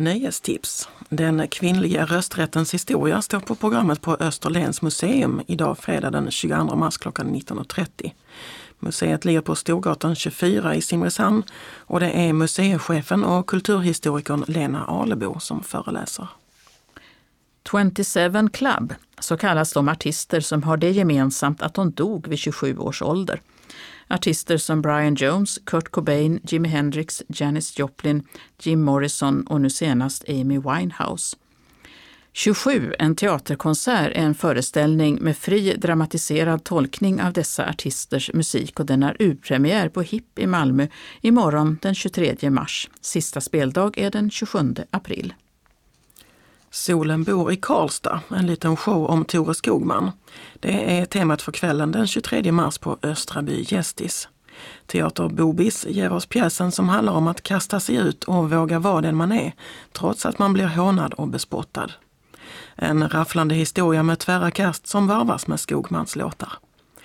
Nöjestips. Den kvinnliga rösträttens historia står på programmet på Österlens museum idag fredag den 22 mars klockan 19.30. Museet ligger på Storgatan 24 i Simrishamn och det är museichefen och kulturhistorikern Lena Alebo som föreläser. 27 Club, så kallas de artister som har det gemensamt att de dog vid 27 års ålder. Artister som Brian Jones, Kurt Cobain, Jimi Hendrix, Janis Joplin, Jim Morrison och nu senast Amy Winehouse. 27, en teaterkonsert, är en föreställning med fri dramatiserad tolkning av dessa artisters musik och den har urpremiär på HIP i Malmö imorgon den 23 mars. Sista speldag är den 27 april. Solen bor i Karlstad, en liten show om Tore Skogman. Det är temat för kvällen den 23 mars på Östraby Gästis. Teater Bobis ger oss pjäsen som handlar om att kasta sig ut och våga vara den man är, trots att man blir hånad och bespottad. En rafflande historia med tvära kast som varvas med Skogmans låtar.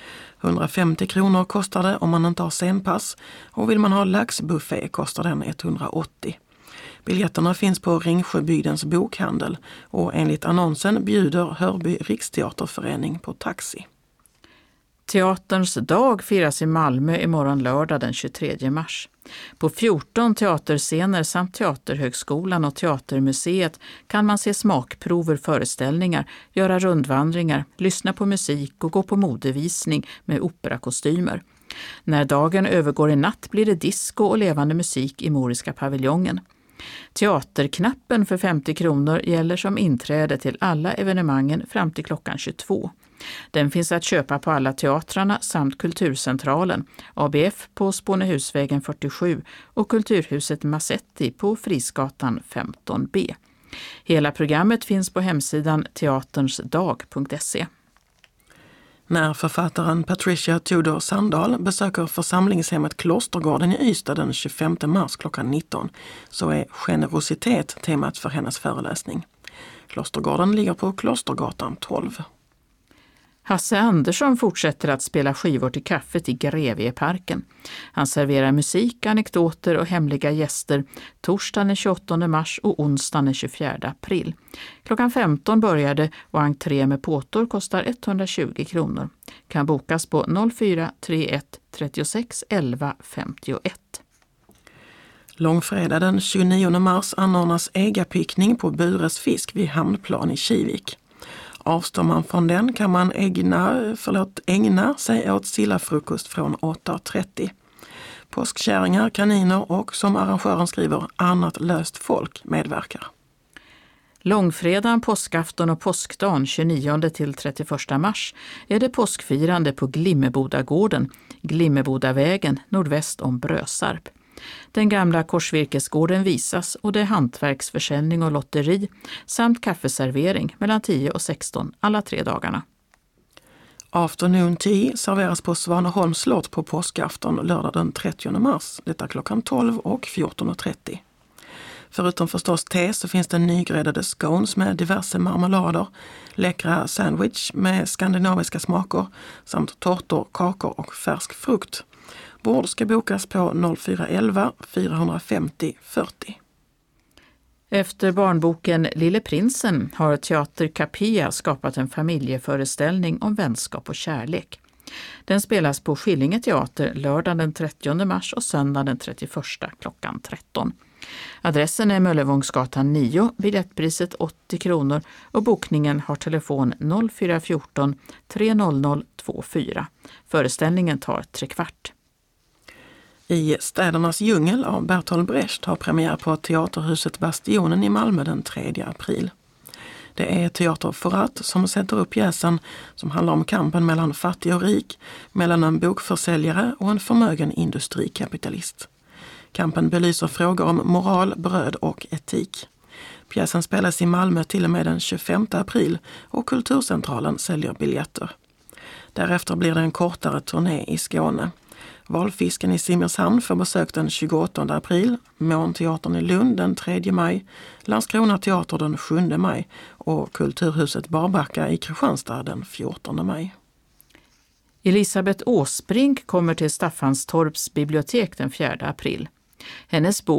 150 kronor kostar det om man inte har scenpass och vill man ha laxbuffé kostar den 180. Biljetterna finns på Ringsjöbygdens bokhandel och enligt annonsen bjuder Hörby Riksteaterförening på taxi. Teaterns dag firas i Malmö imorgon lördag den 23 mars. På 14 teaterscener samt Teaterhögskolan och Teatermuseet kan man se smakprover, föreställningar, göra rundvandringar, lyssna på musik och gå på modevisning med operakostymer. När dagen övergår i natt blir det disco och levande musik i Moriska paviljongen. Teaterknappen för 50 kronor gäller som inträde till alla evenemangen fram till klockan 22. Den finns att köpa på alla teatrarna samt Kulturcentralen, ABF på Spånehusvägen 47 och Kulturhuset Massetti på Frisgatan 15B. Hela programmet finns på hemsidan teaternsdag.se. När författaren Patricia Tudor Sandahl besöker församlingshemmet Klostergården i Ystad den 25 mars klockan 19 så är generositet temat för hennes föreläsning. Klostergården ligger på Klostergatan 12. Hasse Andersson fortsätter att spela skivor till kaffet i Grevieparken. Han serverar musik, anekdoter och hemliga gäster torsdagen den 28 mars och onsdagen den 24 april. Klockan 15 började och entré med påtor kostar 120 kronor. Kan bokas på 0431 36 11 51. Långfredag den 29 mars anordnas äggapickning på Bures fisk vid Hamnplan i Kivik. Avstår man från den kan man ägna sig åt sillafrukost från 8.30. Påskkärringar, kaniner och som arrangören skriver annat löst folk medverkar. Långfredagen, påskafton och påskdagen 29 till 31 mars är det påskfirande på Glimmebodagården, Glimmebodavägen nordväst om Brösarp. Den gamla korsvirkesgården visas och det är hantverksförsäljning och lotteri samt kaffeservering mellan 10 och 16 alla 3 dagarna. Afternoon tea serveras på Svaneholms slott på påskafton lördag den 30 mars. Detta klockan 12 och 14.30. Förutom förstås te så finns det nygräddade scones med diverse marmelader, läckra sandwich med skandinaviska smaker samt tårtor, kakor och färsk frukt. Bord ska bokas på 0411 450 40. Efter barnboken Lille Prinsen har Teater Capia skapat en familjeföreställning om vänskap och kärlek. Den spelas på Skillinge teater lördag den 30 mars och söndag den 31 klockan 13. Adressen är Möllevångsgatan 9, biljettpriset 80 kronor och bokningen har telefon 0414 300 24. Föreställningen tar 3/4. I Städernas djungel av Bertolt Brecht har premiär på Teaterhuset Bastionen i Malmö den 3 april. Det är Teater Forat som sätter upp pjäsen som handlar om kampen mellan fattig och rik, mellan en bokförsäljare och en förmögen industrikapitalist. Kampen belyser frågor om moral, bröd och etik. Pjäsen spelas i Malmö till och med den 25 april och Kulturcentralen säljer biljetter. Därefter blir det en kortare turné i Skåne. Valfisken i Simrishamn får besök den 28 april, Månteatern i Lund den 3 maj, Landskrona teater den 7 maj och Kulturhuset Barbacka i Kristianstad den 14 maj. Elisabeth Åsbrink kommer till Staffanstorps bibliotek den 4 april. Hennes bok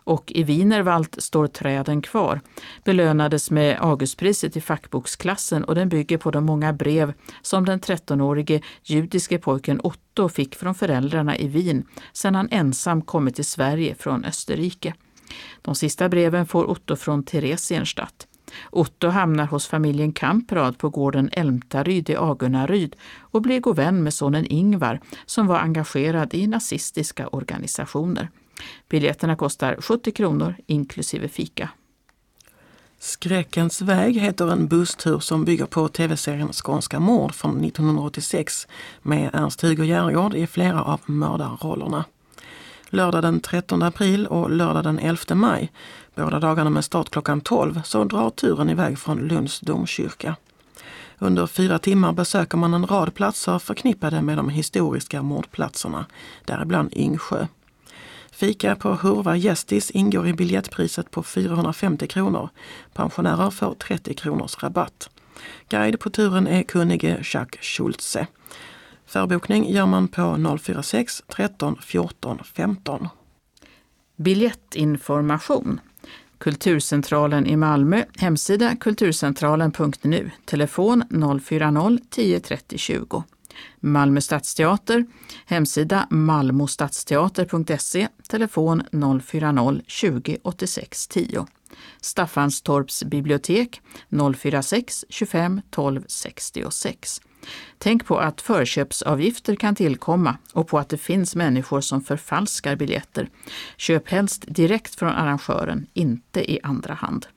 och i Wienerwald står träden kvar belönades med Augustpriset i fackboksklassen, och den bygger på de många brev som den 13-årige judiske pojken Otto fick från föräldrarna i Wien sedan han ensam kommit till Sverige från Österrike. De sista breven får Otto från Theresienstadt. Otto hamnar hos familjen Kamprad på gården Älmtaryd i Agunnaryd och blir god vän med sonen Ingvar som var engagerad i nazistiska organisationer. Biljetterna kostar 70 kronor inklusive fika. Skräckens väg heter en busstur som bygger på tv-serien Skånska mord från 1986 med Ernst-Hugo Järegård i flera av mördarrollerna. Lördag den 13 april och lördag den 11 maj, båda dagarna med start klockan 12, så drar turen iväg från Lunds domkyrka. Under 4 timmar besöker man en rad platser förknippade med de historiska mordplatserna, däribland Yngsjö. Fika på Hurva Gästis ingår i biljettpriset på 450 kronor. Pensionärer får 30 kronors rabatt. Guide på turen är kunnige Jacques Schultze. Förbokning gör man på 046 13 14 15. Biljettinformation. Kulturcentralen i Malmö, hemsida kulturcentralen.nu, telefon 040 10 30 20. Malmö stadsteater, hemsida malmostadsteater.se, telefon 040 20 86 10. Staffanstorps bibliotek 046 25 12 66. Tänk på att förköpsavgifter kan tillkomma och på att det finns människor som förfalskar biljetter. Köp helst direkt från arrangören, inte i andra hand.